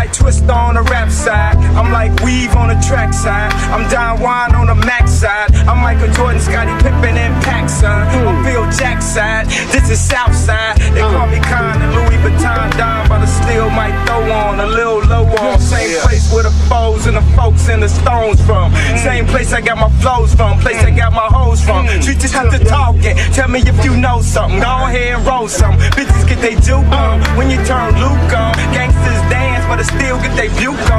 like Twista on the rap side. I'm like Weave on the track side. I'm Don Juan on the Max side. I'm Michael Jordan, Scottie Pippen, and Pac, son. I'm Phil Jack side. This is South side. They call me Con and Louis Vuitton Don, but I still might throw on a little low on. Same place where the foes and the folks and the stones from. Same place I got my flows from. Place I got my hoes from. You just have to talk it. Tell me if you know something. Go ahead and roll something. Bitches get they juke on when you turn Luke on. Gangsters dance, but I still get they buke